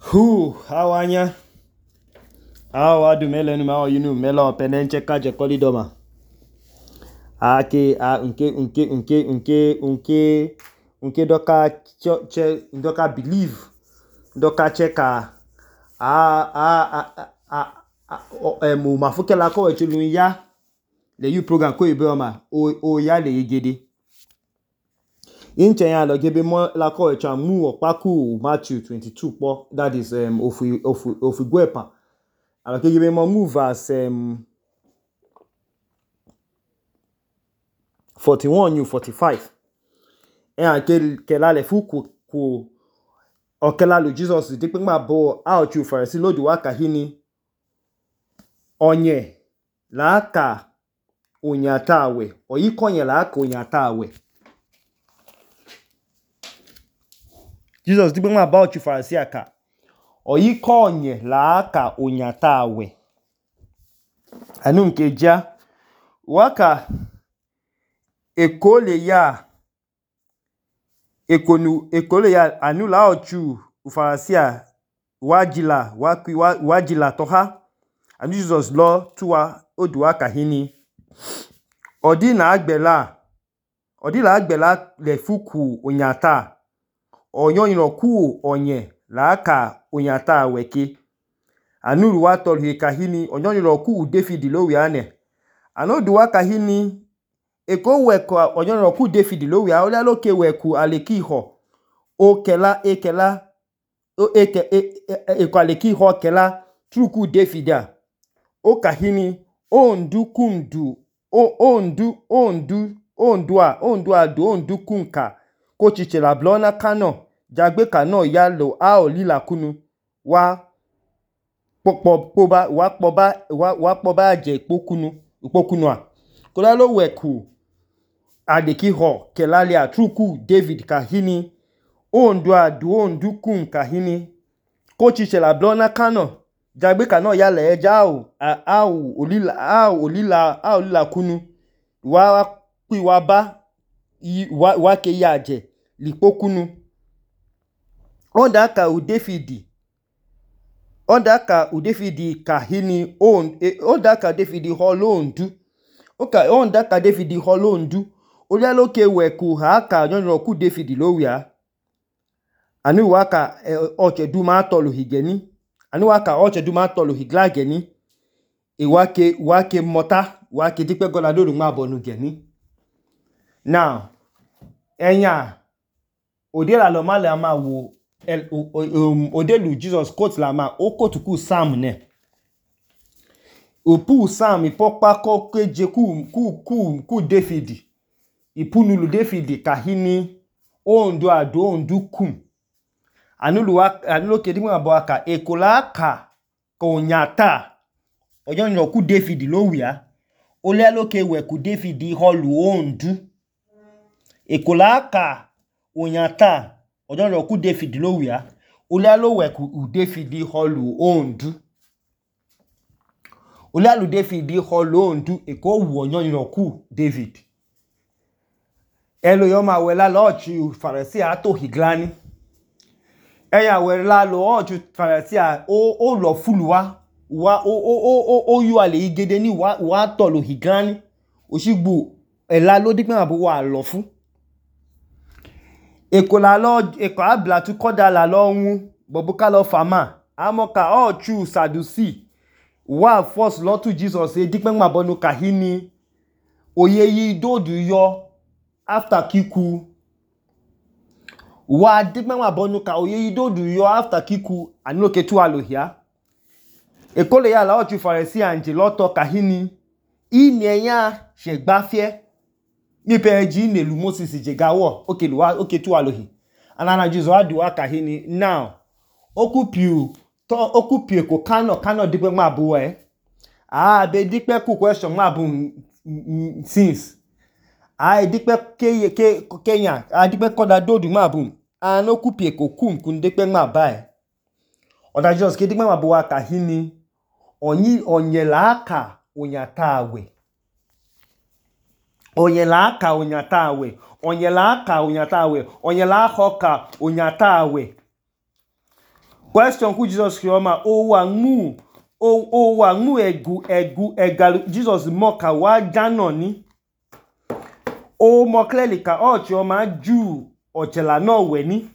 Hawanya. How do melen ma you melo penenche kaje kolidoma. Nke doka believe doka cheka mafuke la ko echulu ya le you program ko ibe ma o ya le yegede inche ya lo gebe mo la ko echa mu opaku Matthew 22 po that is ofu gwepa ala ke gebe mo move as 41 new 45 ke la le fu ku okela lo Jesus de pe ma bo out you Pharisee lo du waka hini onye la aka onyatawe oyikonye la aka onyatawe Jesus de pe ma about you Pharisee aka oyikonye la aka onyatawe anu nkeja waka ekole ya anu la ochu Pharisee wajila toha anu Jesus lo tuwa oduwa kahini odi la agbela le fuku onyata onyo inoku onye la aka onyata weke anu ruwa tolhi kahini onyo inoku David lo wiane anu duwa kahini eko weku onyo inoku David lo wia ole loke weku aleki ho ekela eko aleki ho kela truku David a o kahini ondu kunka ko chichela blona kano jagbe kano yalo a olila kunu wa poba je ipokunu a kola lo weku adeki ho kelali a truku David kahini ondu kunka hini ko chichela blona kano jagbe kano yale eja olila kunu wa pi wa ba wa ke yaje lipokunu ondaka u David kahini ondaka David holondu ondaka David holondu olelo ke weku ha ka nyono ku David lowia anu waka ochedu ma tolu higeni anu waka ochedu ma tolu higlageni wake mota wake dipe gola lorun ma bonu geni now enya odela lo male ama wo odelu Jesus quote la ma o quote ku Psalm ne opu Psalm ipopa ko keje ku David ipunulu David kahini ondu kum anulu kedimu abaka ekola aka ko nyata ojonyo ku David lowia ole loke weku David holu ondu ekola aka onyata ojonyo ku David lowia ole lo weku David holu ondu ole alu David holu ondu eko wu ojonyo ku David elo yo ma wela lochu Pharisee ato higlani eya wela lo ochu Pharisee o lo fuluwa o yu ale igede ni wa tolo higlani osigbu ela lo dipe abo wa lo fun eko abla tu koda la lo nwu bobuka lo fama amoka ochu Sadducee wa force lo tu Jesus e dipe mabonu kahini oyeyi dodu yo after kiku wa dipe mabonu ka oyeyi dodu yo after kiku anoke tu alohia ekole ya la ochu Pharisee anje loto kahini inenya shegbafie ni peji nelu Moses jegawo oke tu alohi anana Jesus adu akahini now okupiu ko kano dipe mabu be dipe ku question mabu since dipe Kenya dipe koda dodu mabu an okupie ko kun dipe mabai oda Jesus ke dipe mabu akahini onyela aka onyatawe onyela aka onyela hoka onyatawe Question ku Jesus Christ o wa mu egu egalu Jesus moka wa jano ni. O mo clearly ka o chioma ju ochela no we ni.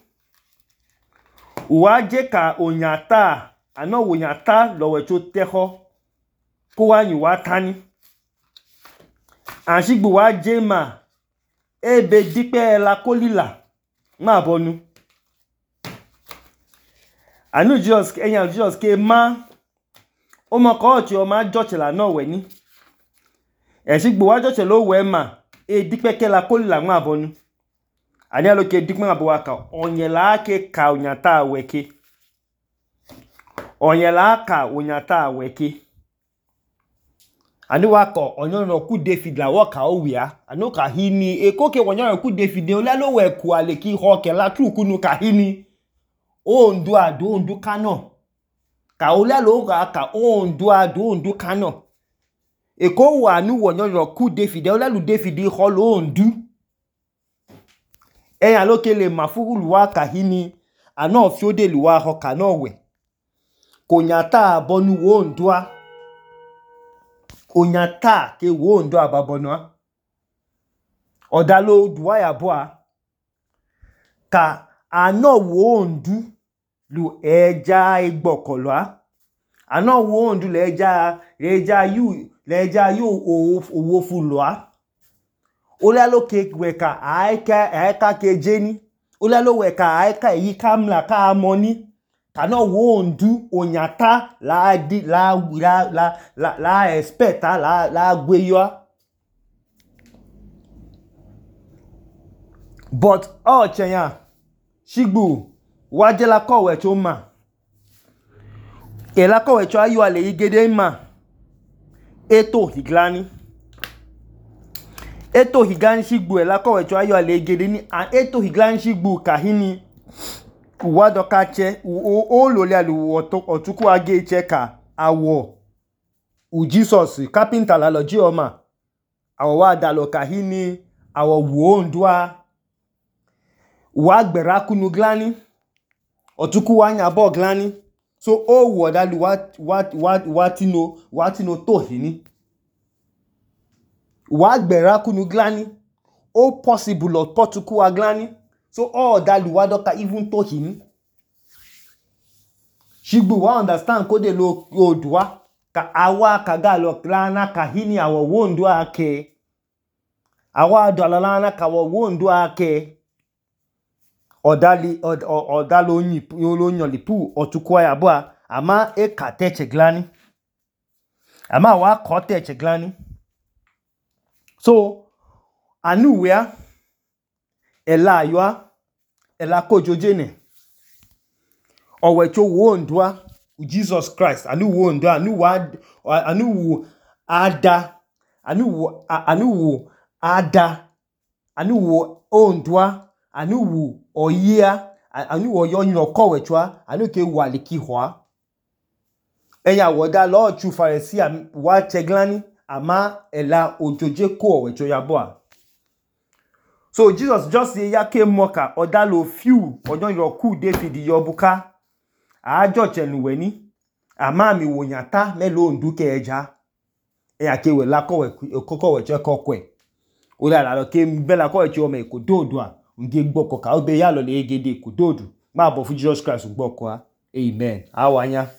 Wa je ka onyata ano wonyata lo we cho teho ko wa yin wa tani. Anshigbu wa je ma ebe dipe la kolila ma bonu. Anu Jesus ke ma o mo ko ti o ma jochela no we ni. Anshigbu wa jochelo we ma e dipe ke la kolila ma bonu. Ani aloke dikma abwaka onyela ke ka onyata weke. Onyela ka onyata weke. Ani wako onyono ku David la waka owia. Ano ka hini ekoke onyono ku David o lalo we ku aleki hoke la truku nu ka hini. O ndu ado ndu kano. Ka o lalo ka o ndu ado ndu kano. Eko wa nu onyono ku David o lalo David ho lo ndu. Eya loke le mafuru luwa kahini ano fiode luwa hoka nowe. Konyata bonu wo ndua. Konyata ke wo ndua babonwa. Odalo duwa ya boa. Ka ano wo ndu lu eja igbokolwa. Ano wo ndu leja yu owo fulwa. Olalo ke weka aika ke jeni. Olalo weka aika yi kamla ka amoni. Kano wo ndu onyata la expecta la gweyo. But chenya shigbu wajela kowe choma. Ela kowe cho ayu ale igede ma. Eto higlani. Eto higani shigbu ela kowe cho ayo ale gede ni eto higani shigbu kahini uwado kache o lole alu otuku age cheka awo u Jesus carpenter la loji oma awo wa dalo kahini awo wo ndua wa gbera kunu glani otuku wa nya bo glani so o wo dalu watino to hini wa gbera kunu glani o possible of potuku aglani so all dalu wa doka even to him shigbu wa understand ko de lo odua ka awa kaga lo glana ka hini awo wondu ake awa dolalana ka wo wondu ake odalo nyi lo nyolipu otuku ya boa ama e ka teche glani ama wa ko teche glani. So, anu wea, ela ywa, ela kojojene. Owecho wo ndua, Jesus Christ, anu wo ndua, anu wo ada, anu wo ondua, anu wo oyia, anu wo yonyo kowechwa, anu ke waliki hwa. Eya woda lo chu Pharisee wa cheglani. Ama ela ojoje ko wecho yaboa. So Jesus just say yake moka odalo few odon yoku David yobuka ajo chenuwe ni ama mi wonyata melo nduke eja yake we la ko we koko wecho kokwe ola la ke bela ko wecho me ko dodo a nge gboko ka obe ya lo le egede ko dodo ma bo fu Jesus Christ gboko a amen awanya.